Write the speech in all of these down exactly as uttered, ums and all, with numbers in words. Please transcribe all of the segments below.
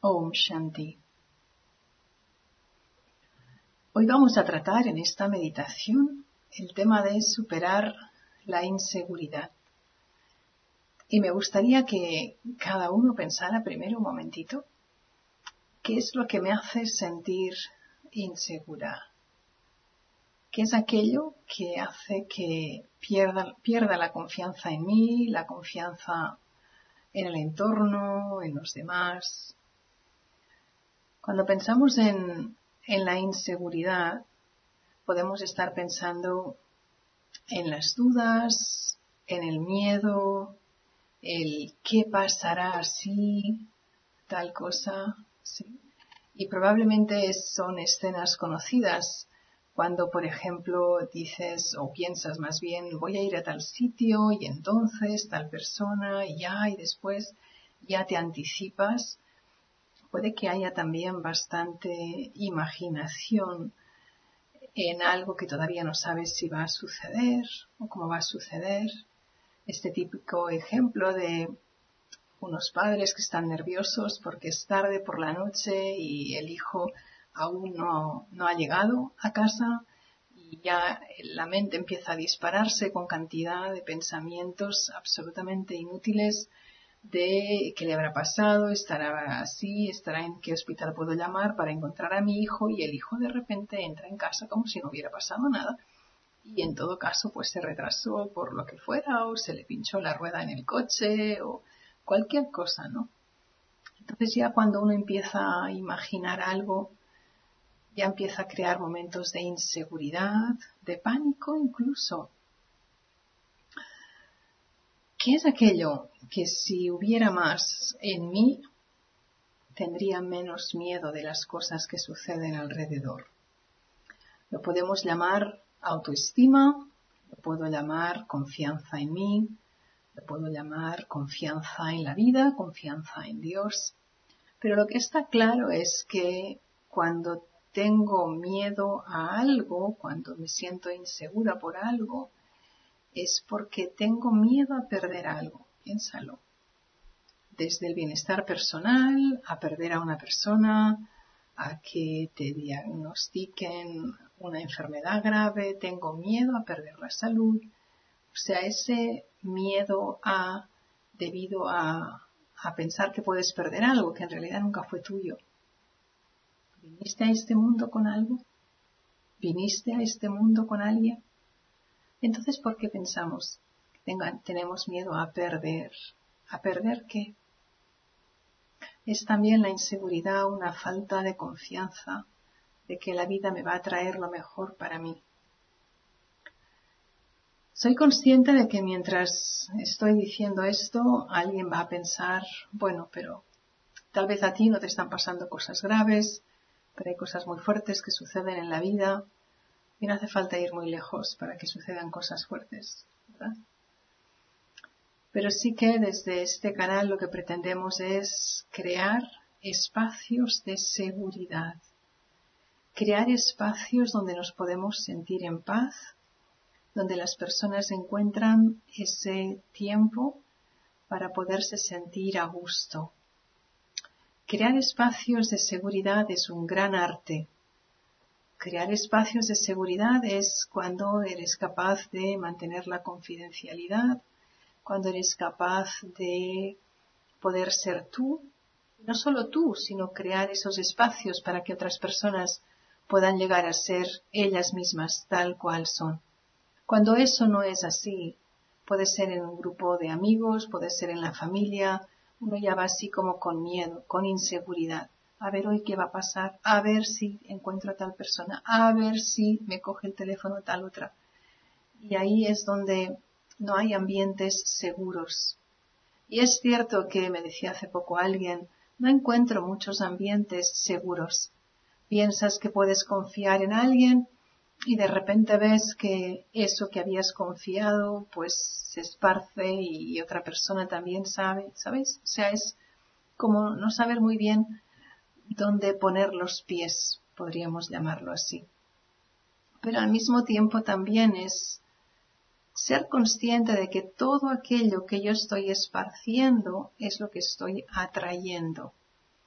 Om Shanti. Hoy vamos a tratar en esta meditación el tema de superar la inseguridad. Y me gustaría que cada uno pensara primero un momentito, ¿qué es lo que me hace sentir insegura? ¿Qué es aquello que hace que pierda, pierda la confianza en mí, la confianza en el entorno, en los demás? Cuando pensamos en, en la inseguridad, podemos estar pensando en las dudas, en el miedo, el qué pasará si, tal cosa, ¿sí? Y probablemente son escenas conocidas cuando, por ejemplo, dices o piensas más bien, voy a ir a tal sitio y entonces tal persona y ya, y después ya te anticipas. Puede que haya también bastante imaginación en algo que todavía no sabes si va a suceder o cómo va a suceder. Este típico ejemplo de unos padres que están nerviosos porque es tarde por la noche y el hijo aún no, no ha llegado a casa y ya la mente empieza a dispararse con cantidad de pensamientos absolutamente inútiles de qué le habrá pasado, estará así, estará en qué hospital puedo llamar para encontrar a mi hijo, y el hijo de repente entra en casa como si no hubiera pasado nada y en todo caso pues se retrasó por lo que fuera o se le pinchó la rueda en el coche o cualquier cosa, ¿no? Entonces ya cuando uno empieza a imaginar algo, ya empieza a crear momentos de inseguridad, de pánico incluso. ¿Qué es aquello que si hubiera más en mí, tendría menos miedo de las cosas que suceden alrededor? Lo podemos llamar autoestima, lo puedo llamar confianza en mí, lo puedo llamar confianza en la vida, confianza en Dios. Pero lo que está claro es que cuando tengo miedo a algo, cuando me siento insegura por algo, es porque tengo miedo a perder algo. Piénsalo. Desde el bienestar personal, a perder a una persona, a que te diagnostiquen una enfermedad grave, tengo miedo a perder la salud. O sea, ese miedo a, debido a, a pensar que puedes perder algo que en realidad nunca fue tuyo. ¿Viniste a este mundo con algo? ¿Viniste a este mundo con alguien? Entonces, ¿por qué pensamos que tengan, tenemos miedo a perder? ¿A perder qué? Es también la inseguridad una falta de confianza de que la vida me va a traer lo mejor para mí. Soy consciente de que mientras estoy diciendo esto, alguien va a pensar, bueno, pero tal vez a ti no te están pasando cosas graves, pero hay cosas muy fuertes que suceden en la vida y no hace falta ir muy lejos para que sucedan cosas fuertes, ¿verdad? Pero sí que desde este canal lo que pretendemos es crear espacios de seguridad, crear espacios donde nos podemos sentir en paz, donde las personas encuentran ese tiempo para poderse sentir a gusto. Crear espacios de seguridad es un gran arte. Crear espacios de seguridad es cuando eres capaz de mantener la confidencialidad, cuando eres capaz de poder ser tú, no solo tú, sino crear esos espacios para que otras personas puedan llegar a ser ellas mismas tal cual son. Cuando eso no es así, puede ser en un grupo de amigos, puede ser en la familia, uno ya va así como con miedo, con inseguridad. A ver hoy qué va a pasar, a ver si encuentro a tal persona, a ver si me coge el teléfono tal otra. Y ahí es donde no hay ambientes seguros. Y es cierto que, me decía hace poco alguien, no encuentro muchos ambientes seguros. Piensas que puedes confiar en alguien y de repente ves que eso que habías confiado pues se esparce y otra persona también sabe, ¿sabes? O sea, es como no saber muy bien dónde poner los pies, podríamos llamarlo así. Pero al mismo tiempo también es ser consciente de que todo aquello que yo estoy esparciendo es lo que estoy atrayendo.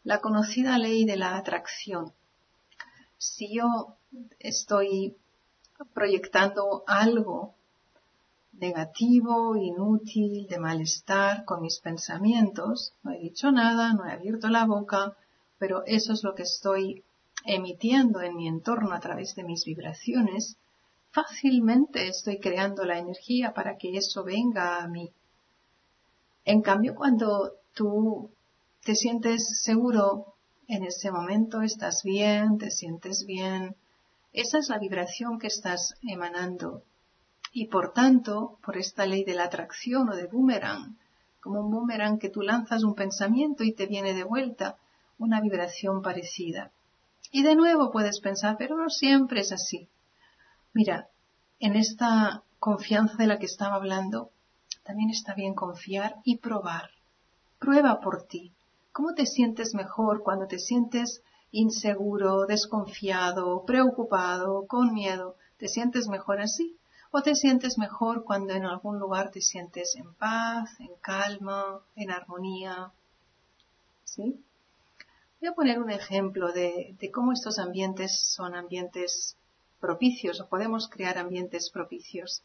la conocida ley de la atracción. Si yo estoy proyectando algo negativo, inútil, de malestar con mis pensamientos, no he dicho nada, no he abierto la boca, pero eso es lo que estoy emitiendo en mi entorno a través de mis vibraciones, fácilmente estoy creando la energía para que eso venga a mí. En cambio, cuando tú te sientes seguro, en ese momento estás bien, te sientes bien, esa es la vibración que estás emanando. Y por tanto, por esta ley de la atracción o de boomerang, como un boomerang que tú lanzas un pensamiento y te viene de vuelta una vibración parecida. Y de nuevo puedes pensar, pero no siempre es así. Mira, en esta confianza de la que estaba hablando, también está bien confiar y probar. Prueba por ti. ¿Cómo te sientes mejor cuando te sientes inseguro, desconfiado, preocupado, con miedo? ¿Te sientes mejor así? ¿O te sientes mejor cuando en algún lugar te sientes en paz, en calma, en armonía? ¿Sí? Voy a poner un ejemplo de, de cómo estos ambientes son ambientes propicios o podemos crear ambientes propicios.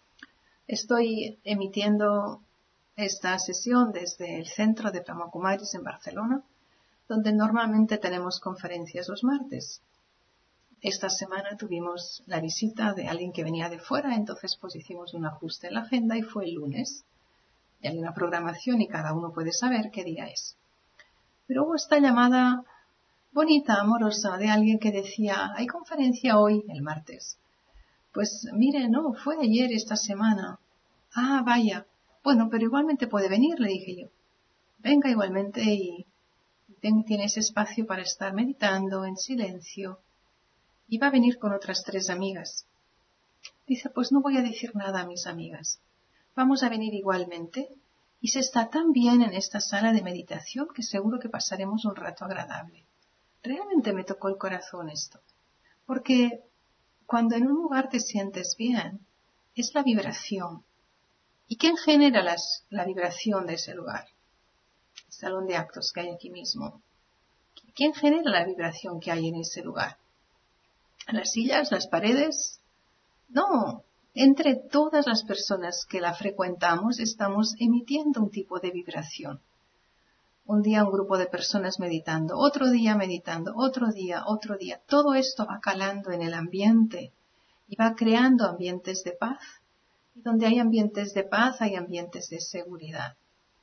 Estoy emitiendo esta sesión desde el centro de Brahma Kumaris en Barcelona, donde normalmente tenemos conferencias los martes. Esta semana tuvimos la visita de alguien que venía de fuera, entonces pues hicimos un ajuste en la agenda y fue el lunes. Y hay una programación y cada uno puede saber qué día es. Pero hubo esta llamada bonita, amorosa, de alguien que decía, hay conferencia hoy, el martes. Pues mire, no, fue ayer, esta semana. Ah, vaya. Bueno, pero igualmente puede venir, le dije yo. Venga igualmente y tiene ese espacio para estar meditando en silencio. Y va a venir con otras tres amigas. Dice, pues no voy a decir nada a mis amigas. Vamos a venir igualmente. Y se está tan bien en esta sala de meditación que seguro que pasaremos un rato agradable. Realmente me tocó el corazón esto. Porque cuando en un lugar te sientes bien, es la vibración. ¿Y quién genera las, la vibración de ese lugar? El salón de actos que hay aquí mismo. ¿Quién genera la vibración que hay en ese lugar? ¿Las sillas, las paredes? No, entre todas las personas que la frecuentamos estamos emitiendo un tipo de vibración. Un día un grupo de personas meditando, otro día meditando, otro día, otro día. Todo esto va calando en el ambiente y va creando ambientes de paz. Y donde hay ambientes de paz hay ambientes de seguridad.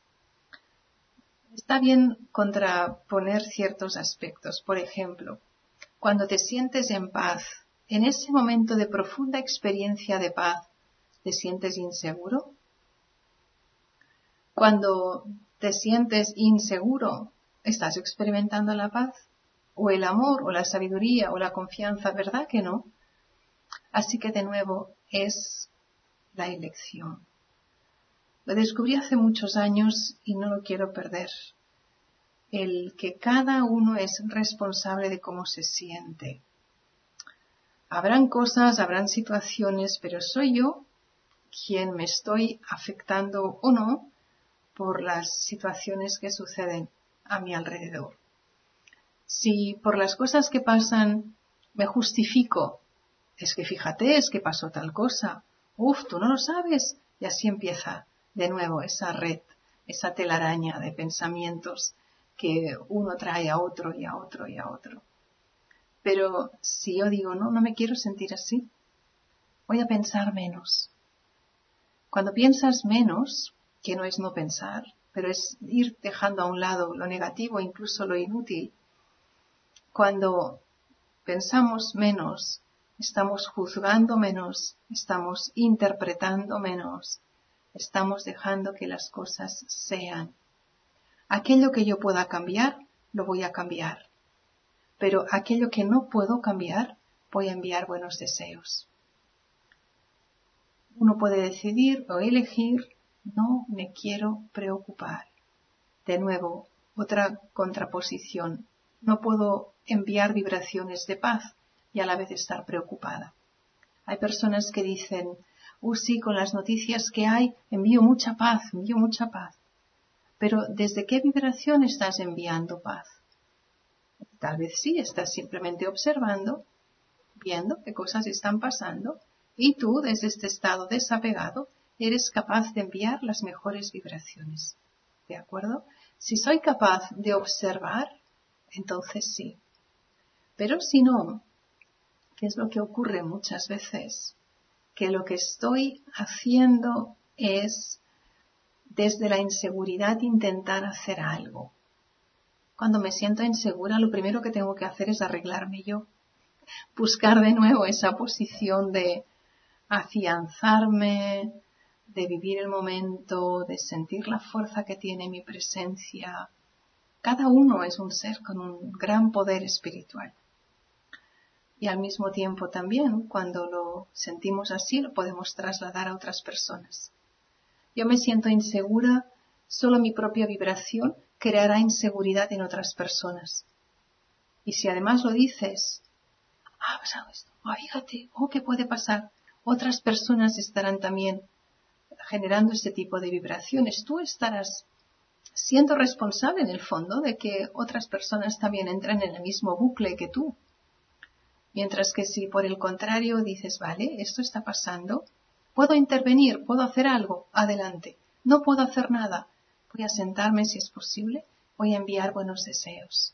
Está bien contraponer ciertos aspectos. Por ejemplo, cuando te sientes en paz, en ese momento de profunda experiencia de paz, ¿te sientes inseguro? Cuando te sientes inseguro, ¿estás experimentando la paz? ¿O el amor, o la sabiduría, o la confianza? ¿Verdad que no? Así que de nuevo es la elección. Lo descubrí hace muchos años y no lo quiero perder. El que cada uno es responsable de cómo se siente. Habrán cosas, habrán situaciones, pero soy yo quien me estoy afectando o no por las situaciones que suceden a mi alrededor. Si por las cosas que pasan me justifico, es que fíjate, es que pasó tal cosa, uf, tú no lo sabes, y así empieza de nuevo esa red, esa telaraña de pensamientos que uno trae a otro y a otro y a otro. Pero si yo digo, no, no me quiero sentir así, voy a pensar menos. Cuando piensas menos, que no es no pensar, pero es ir dejando a un lado lo negativo, incluso lo inútil. Cuando pensamos menos, estamos juzgando menos, estamos interpretando menos, estamos dejando que las cosas sean. Aquello que yo pueda cambiar, lo voy a cambiar. Pero aquello que no puedo cambiar, voy a enviar buenos deseos. Uno puede decidir o elegir, no me quiero preocupar. De nuevo, otra contraposición. No puedo enviar vibraciones de paz y a la vez estar preocupada. Hay personas que dicen, uh, sí, con las noticias que hay, envío mucha paz, envío mucha paz. Pero ¿desde qué vibración estás enviando paz? Tal vez sí, estás simplemente observando, viendo qué cosas están pasando, y tú, desde este estado desapegado, eres capaz de enviar las mejores vibraciones. ¿De acuerdo? Si soy capaz de observar, entonces sí. Pero si no, ¿qué es lo que ocurre muchas veces? Que lo que estoy haciendo es, desde la inseguridad, intentar hacer algo. Cuando me siento insegura, lo primero que tengo que hacer es arreglarme yo. Buscar de nuevo esa posición de afianzarme, de vivir el momento, de sentir la fuerza que tiene mi presencia. Cada uno es un ser con un gran poder espiritual. Y al mismo tiempo también, cuando lo sentimos así, lo podemos trasladar a otras personas. Yo me siento insegura, solo mi propia vibración creará inseguridad en otras personas. Y si además lo dices, ah, ha pasado esto, ah, fíjate, oh, ¿qué puede pasar? Otras personas estarán también generando este tipo de vibraciones. Tú estarás siendo responsable en el fondo de que otras personas también entren en el mismo bucle que tú. Mientras que si por el contrario dices, vale, esto está pasando, puedo intervenir, puedo hacer algo, adelante. No puedo hacer nada, voy a sentarme si es posible, voy a enviar buenos deseos.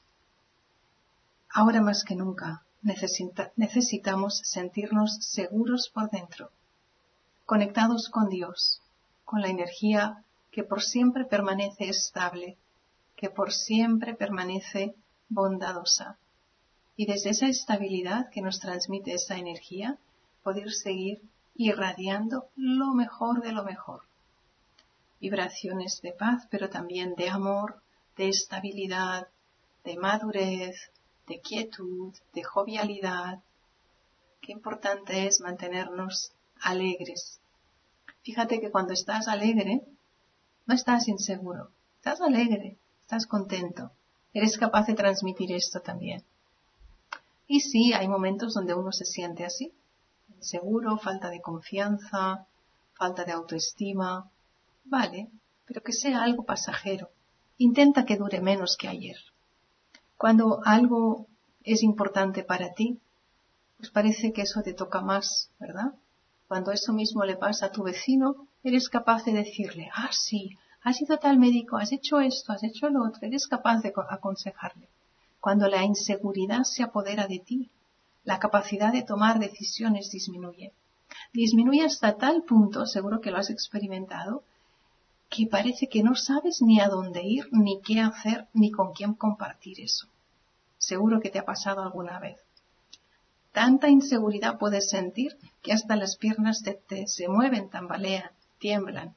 Ahora más que nunca necesita, necesitamos sentirnos seguros por dentro, conectados con Dios, con la energía que por siempre permanece estable, que por siempre permanece bondadosa. Y desde esa estabilidad que nos transmite esa energía, poder seguir irradiando lo mejor de lo mejor. Vibraciones de paz, pero también de amor, de estabilidad, de madurez, de quietud, de jovialidad. Qué importante es mantenernos alegres. Fíjate que cuando estás alegre, no estás inseguro, estás alegre, estás contento. Eres capaz de transmitir esto también. Y sí, hay momentos donde uno se siente así, inseguro, falta de confianza, falta de autoestima. Vale, pero que sea algo pasajero. Intenta que dure menos que ayer. Cuando algo es importante para ti, pues parece que eso te toca más, ¿verdad? Cuando eso mismo le pasa a tu vecino, eres capaz de decirle, ah, sí, has ido a tal médico, has hecho esto, has hecho lo otro, eres capaz de aconsejarle. Cuando la inseguridad se apodera de ti, la capacidad de tomar decisiones disminuye. Disminuye hasta tal punto, seguro que lo has experimentado, que parece que no sabes ni a dónde ir, ni qué hacer, ni con quién compartir eso. Seguro que te ha pasado alguna vez. Tanta inseguridad puedes sentir que hasta las piernas te, te, se mueven, tambalean, tiemblan.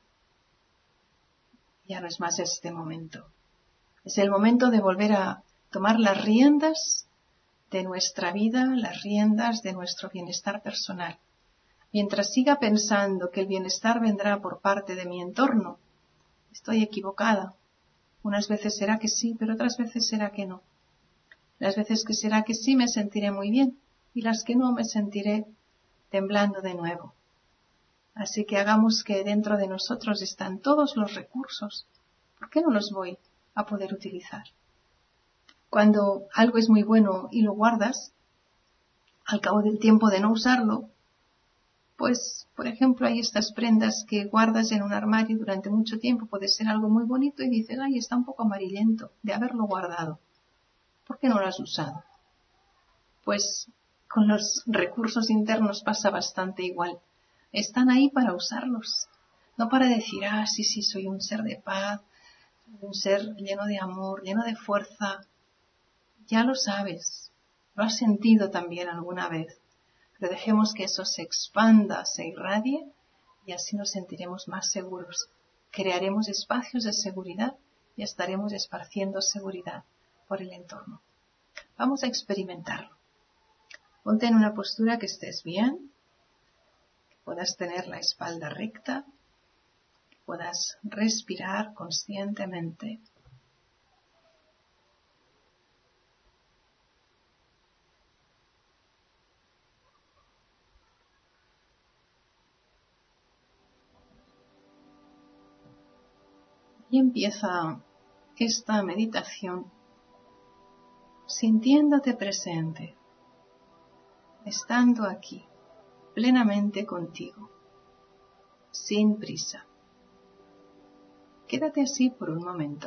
Ya no es más este momento. Es el momento de volver a tomar las riendas de nuestra vida, las riendas de nuestro bienestar personal. Mientras siga pensando que el bienestar vendrá por parte de mi entorno, estoy equivocada. Unas veces será que sí, pero otras veces será que no. Las veces que será que sí me sentiré muy bien y las que no me sentiré temblando de nuevo. Así que hagamos que dentro de nosotros están todos los recursos. ¿Por qué no los voy a poder utilizar? Cuando algo es muy bueno y lo guardas, al cabo del tiempo de no usarlo, pues, por ejemplo, hay estas prendas que guardas en un armario durante mucho tiempo, puede ser algo muy bonito y dices, ay, está un poco amarillento de haberlo guardado. ¿Por qué no lo has usado? Pues con los recursos internos pasa bastante igual. Están ahí para usarlos, no para decir, ah, sí, sí, soy un ser de paz, un ser lleno de amor, lleno de fuerza. Ya lo sabes, lo has sentido también alguna vez, pero dejemos que eso se expanda, se irradie y así nos sentiremos más seguros. Crearemos espacios de seguridad y estaremos esparciendo seguridad por el entorno. Vamos a experimentarlo. Ponte en una postura que estés bien, que puedas tener la espalda recta, que puedas respirar conscientemente. Y empieza esta meditación sintiéndote presente, estando aquí, plenamente contigo, sin prisa. Quédate así por un momento.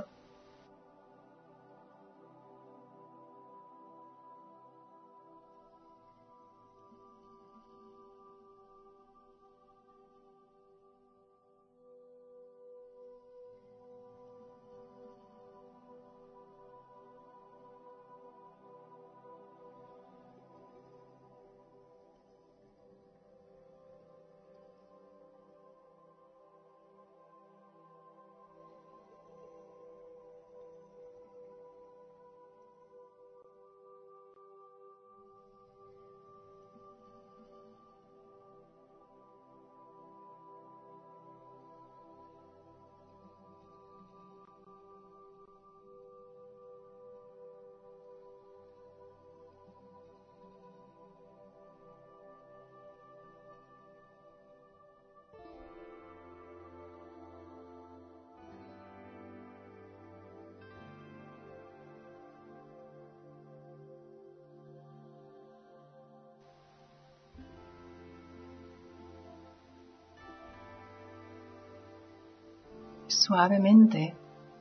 Suavemente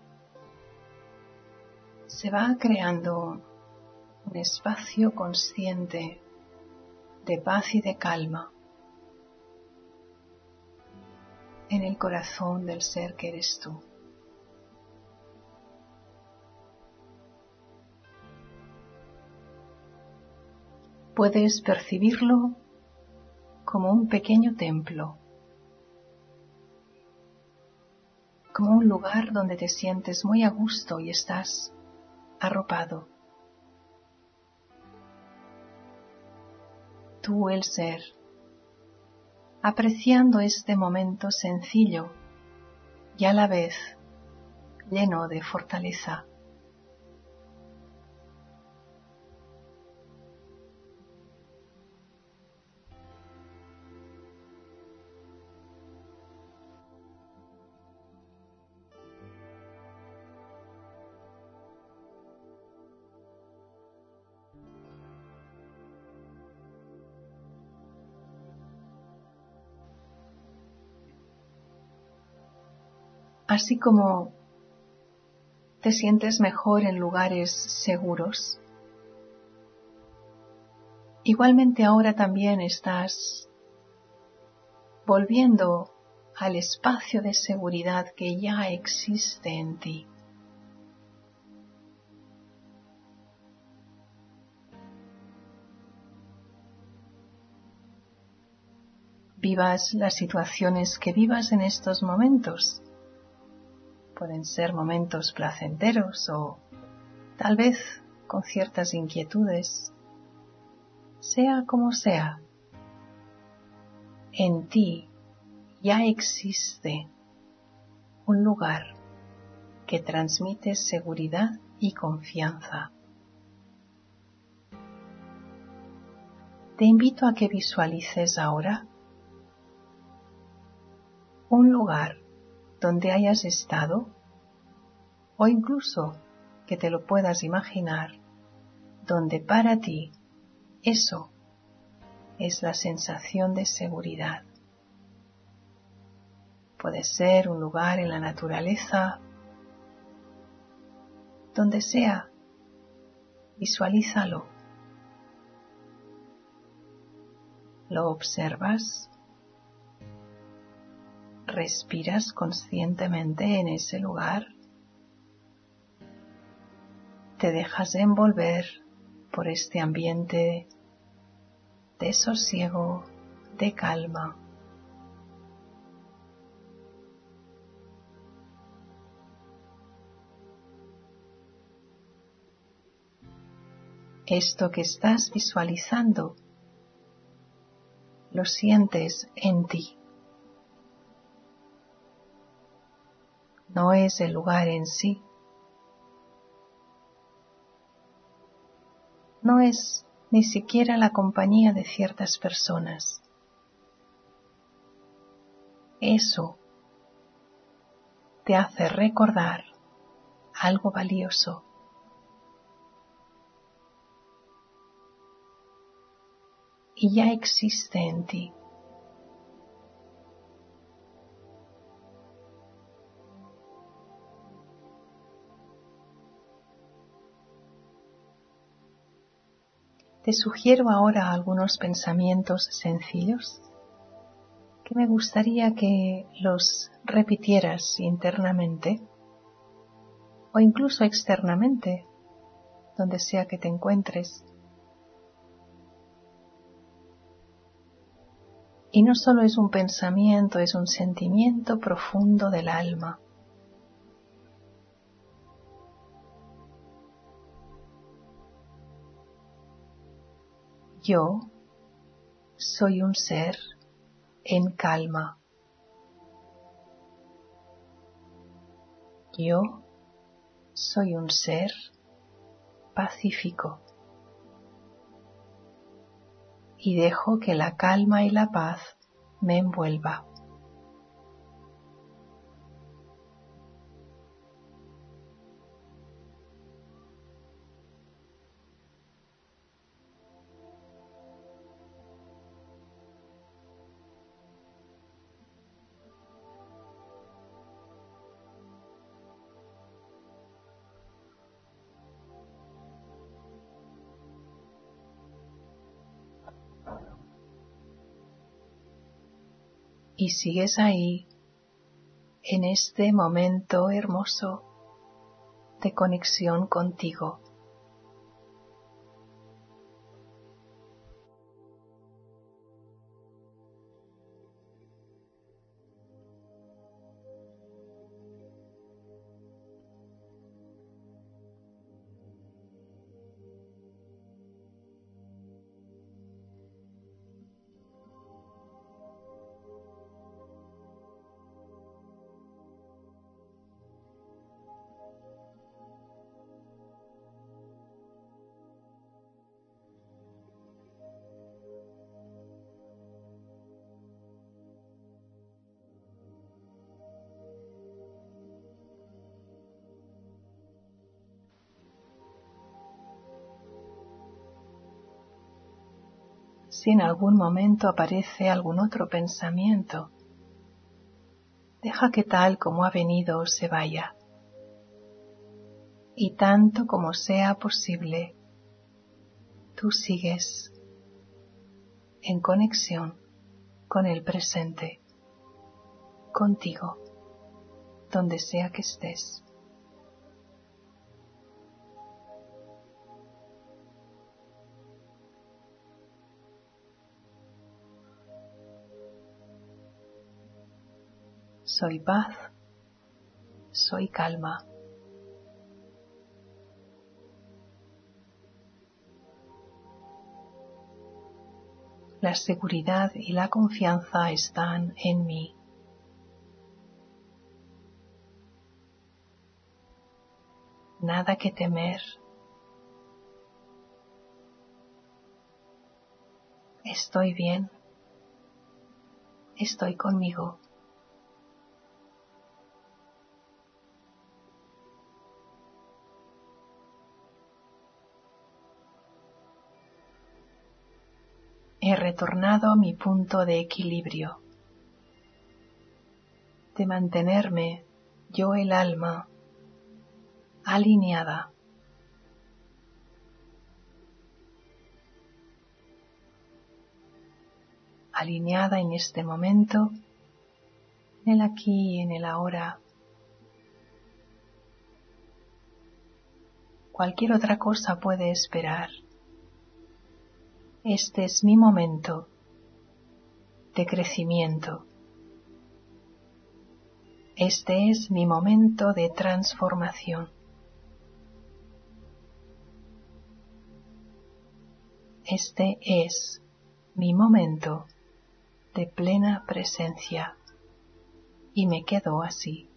se va creando un espacio consciente de paz y de calma en el corazón del ser que eres tú. Puedes percibirlo como un pequeño templo, como un lugar donde te sientes muy a gusto y estás arropado. Tú, el ser, apreciando este momento sencillo y a la vez lleno de fortaleza. Así como te sientes mejor en lugares seguros, igualmente ahora también estás volviendo al espacio de seguridad que ya existe en ti. Vivas las situaciones que vivas en estos momentos. Pueden ser momentos placenteros o tal vez con ciertas inquietudes. Sea como sea, en ti ya existe un lugar que transmite seguridad y confianza. Te invito a que visualices ahora un lugar donde hayas estado o incluso que te lo puedas imaginar, donde para ti eso es la sensación de seguridad. Puede ser un lugar en la naturaleza, donde sea, visualízalo. Lo observas, respiras conscientemente en ese lugar, te dejas envolver por este ambiente de sosiego, de calma. Esto que estás visualizando, lo sientes en ti. No es el lugar en sí. No es ni siquiera la compañía de ciertas personas. Eso te hace recordar algo valioso. y ya existe en ti. Te sugiero ahora algunos pensamientos sencillos que me gustaría que los repitieras internamente o incluso externamente, donde sea que te encuentres. Y no solo es un pensamiento, es un sentimiento profundo del alma. Yo soy un ser en calma. Yo soy un ser pacífico y dejo que la calma y la paz me envuelva. Y sigues ahí, en este momento hermoso de conexión contigo. Si en algún momento aparece algún otro pensamiento, deja que tal como ha venido se vaya. Y tanto como sea posible, tú sigues en conexión con el presente, contigo, donde sea que estés. Soy paz, soy calma. La seguridad y la confianza están en mí. Nada que temer. Estoy bien. Estoy conmigo. He retornado a mi punto de equilibrio, de mantenerme, yo el alma, alineada. Alineada en este momento, en el aquí y en el ahora. Cualquier otra cosa puede esperar. Este es mi momento de crecimiento. Este es mi momento de transformación. Este es mi momento de plena presencia y me quedo así.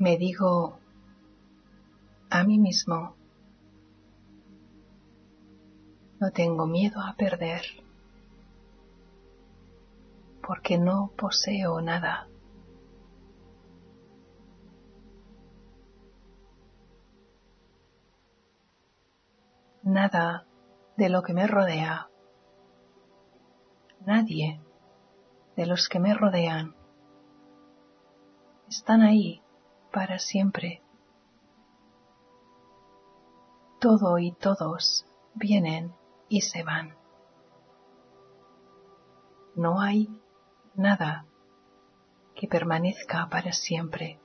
me digo a mí mismo, no tengo miedo a perder, porque no poseo nada. Nada de lo que me rodea, nadie de los que me rodean están ahí para siempre. Todo y todos vienen y se van. No hay nada que permanezca para siempre.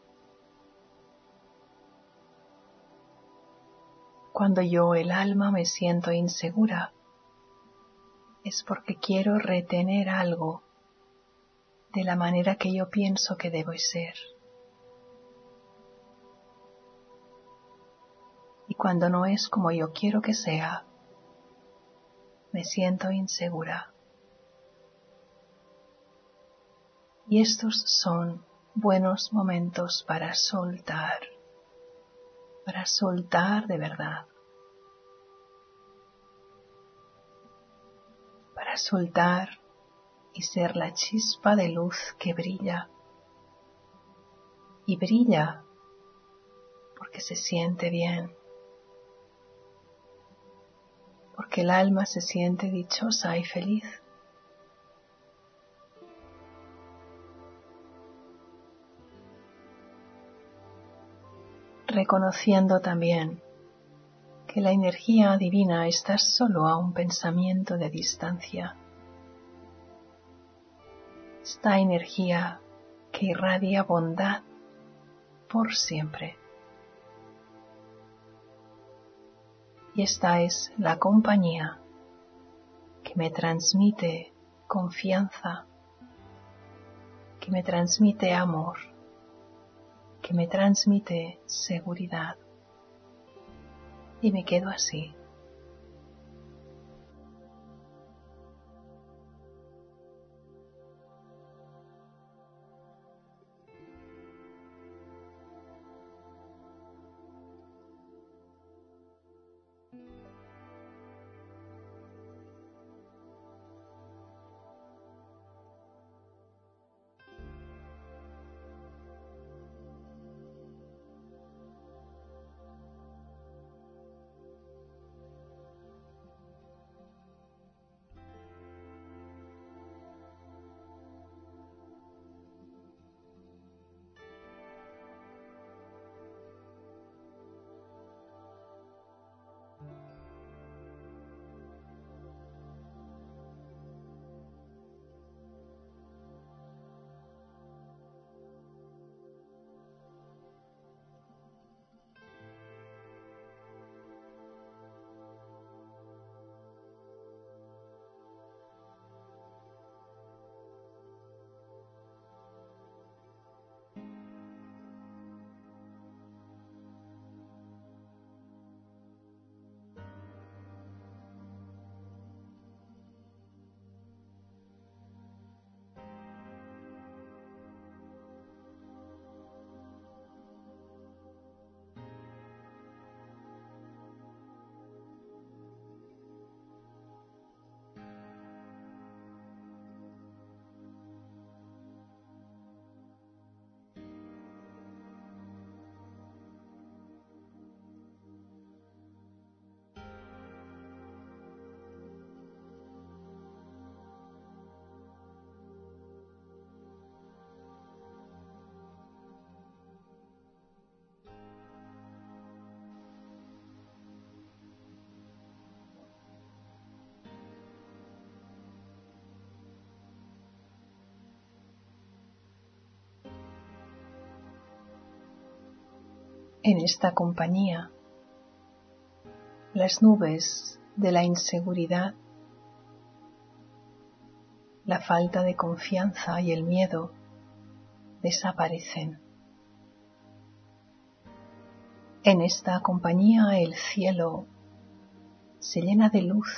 Cuando yo, el alma, me siento insegura, es porque quiero retener algo de la manera que yo pienso que debo ser. Y cuando no es como yo quiero que sea, me siento insegura. Y estos son buenos momentos para soltar, para soltar de verdad, para soltar y ser la chispa de luz que brilla. Y brilla porque se siente bien, porque el alma se siente dichosa y feliz. Reconociendo también que la energía divina está solo a un pensamiento de distancia. Esta energía que irradia bondad por siempre. Y esta es la compañía que me transmite confianza, que me transmite amor, que me transmite seguridad. Y me quedo así. En esta compañía, las nubes de la inseguridad, la falta de confianza y el miedo desaparecen. En esta compañía el cielo se llena de luz,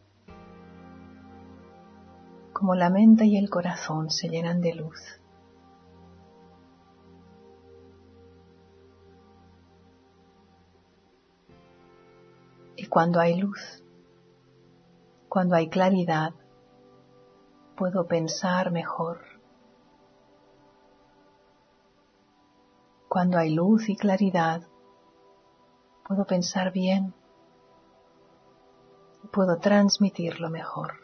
como la mente y el corazón se llenan de luz. Y cuando hay luz, cuando hay claridad, puedo pensar mejor. Cuando hay luz y claridad, puedo pensar bien y puedo transmitirlo mejor.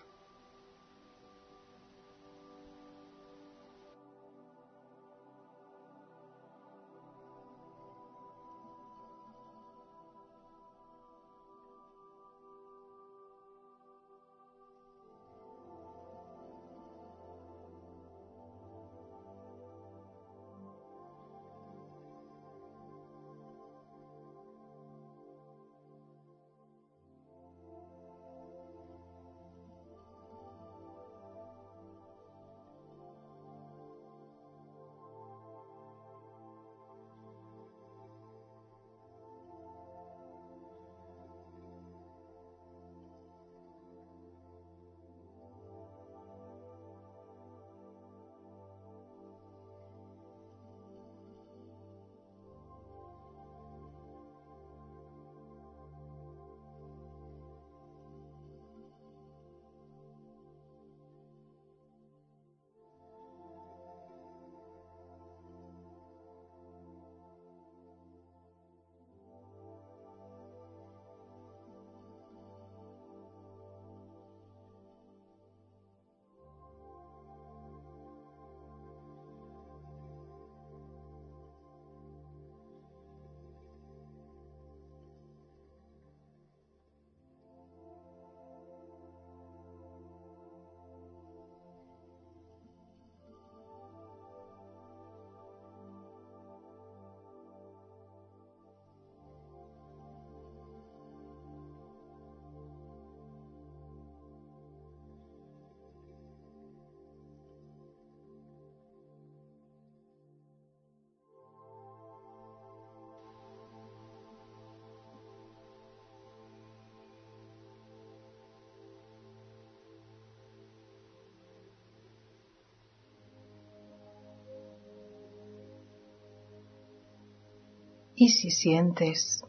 Y si sientes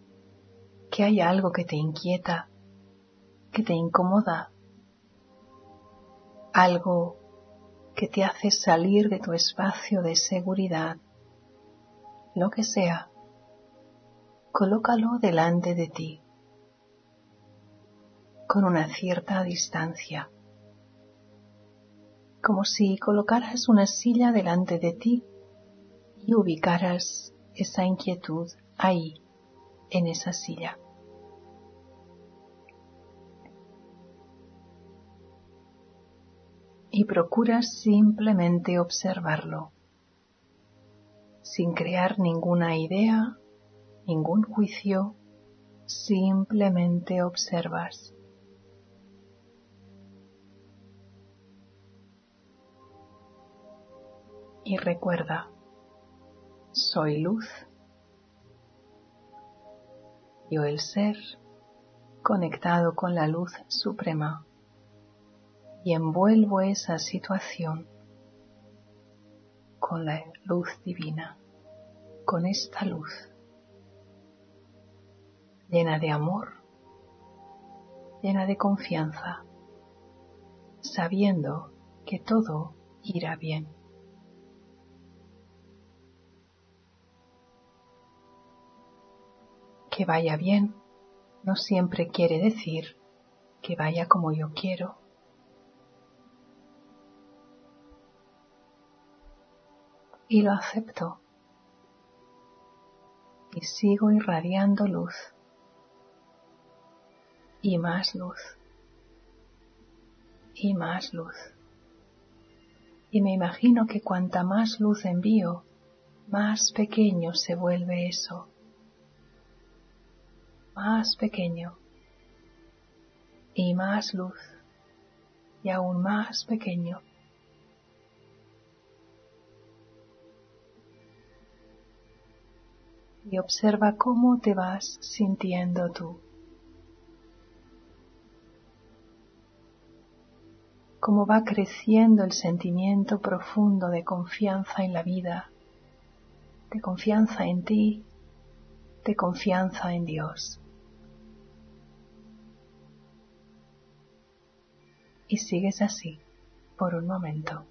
que hay algo que te inquieta, que te incomoda, algo que te hace salir de tu espacio de seguridad, lo que sea, colócalo delante de ti, con una cierta distancia, como si colocaras una silla delante de ti y ubicaras esa inquietud ahí, en esa silla. Y procuras simplemente observarlo, sin crear ninguna idea, ningún juicio, simplemente observas. Y recuerda, soy luz, yo el ser conectado con la luz suprema y envuelvo esa situación con la luz divina, con esta luz llena de amor, llena de confianza, sabiendo que todo irá bien. Que vaya bien no siempre quiere decir que vaya como yo quiero. Y lo acepto. Y sigo irradiando luz. Y más luz. Y más luz. Y me imagino que cuanta más luz envío, más pequeño se vuelve eso. Más pequeño. Y más luz. Y aún más pequeño. Y observa cómo te vas sintiendo tú. Cómo va creciendo el sentimiento profundo de confianza en la vida, de confianza en ti, de confianza en Dios. y sigues así por un momento.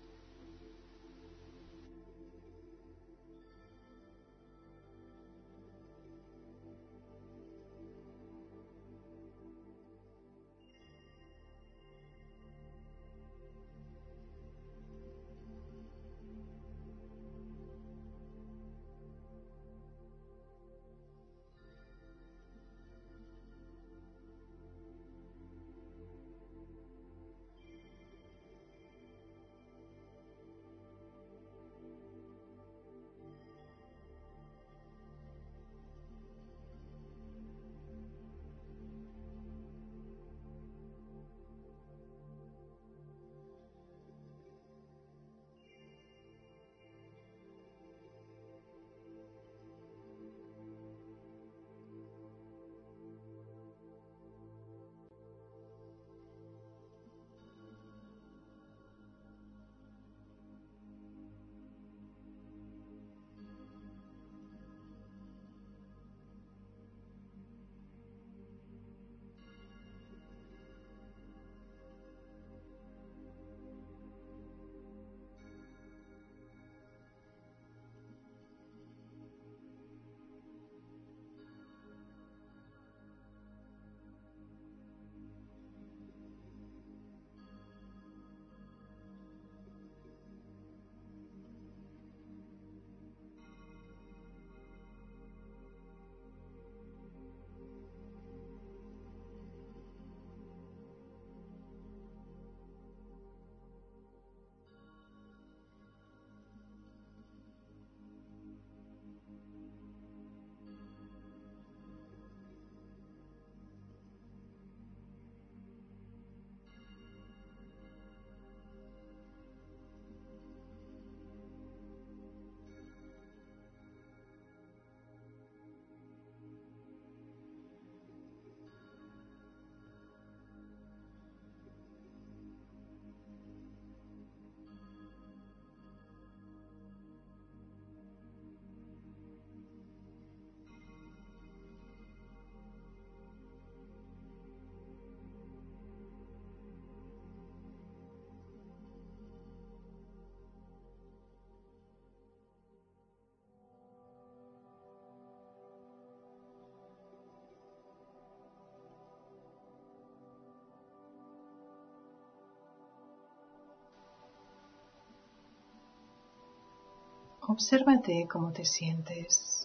Obsérvate cómo te sientes.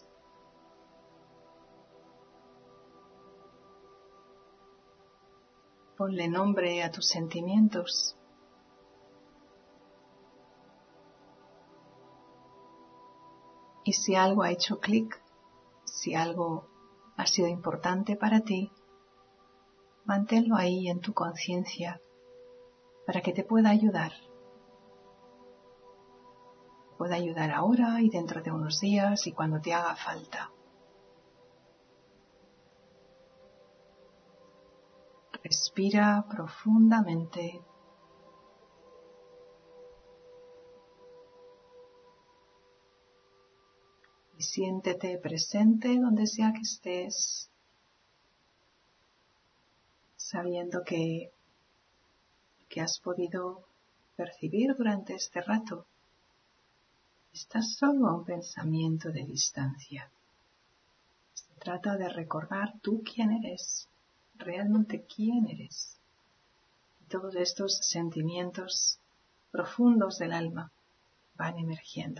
Ponle nombre a tus sentimientos. Y si algo ha hecho clic, si algo ha sido importante para ti, manténlo ahí en tu conciencia para que te pueda ayudar. Puede ayudar ahora y dentro de unos días y cuando te haga falta. Respira profundamente. Y siéntete presente donde sea que estés, sabiendo que lo que has podido percibir durante este rato estás solo a un pensamiento de distancia. Se trata de recordar tú quién eres, realmente quién eres. Y todos estos sentimientos profundos del alma van emergiendo.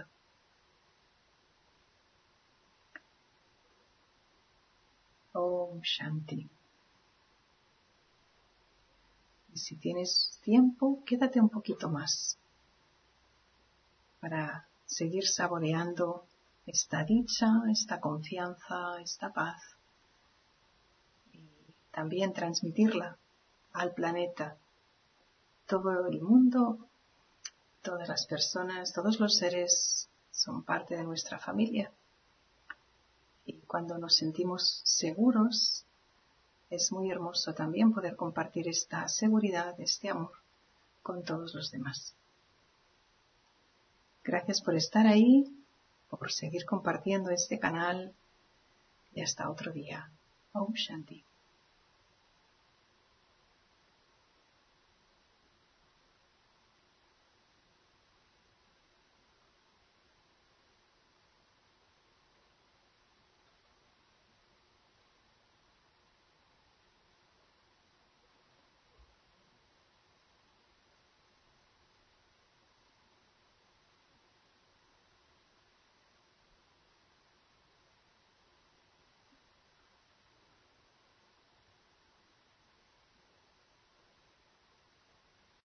Om Shanti. Y si tienes tiempo, quédate un poquito más para seguir saboreando esta dicha, esta confianza, esta paz y también transmitirla al planeta. Todo el mundo, todas las personas, todos los seres son parte de nuestra familia y cuando nos sentimos seguros es muy hermoso también poder compartir esta seguridad, este amor con todos los demás. Gracias por estar ahí, por seguir compartiendo este canal y hasta otro día. Om Shanti.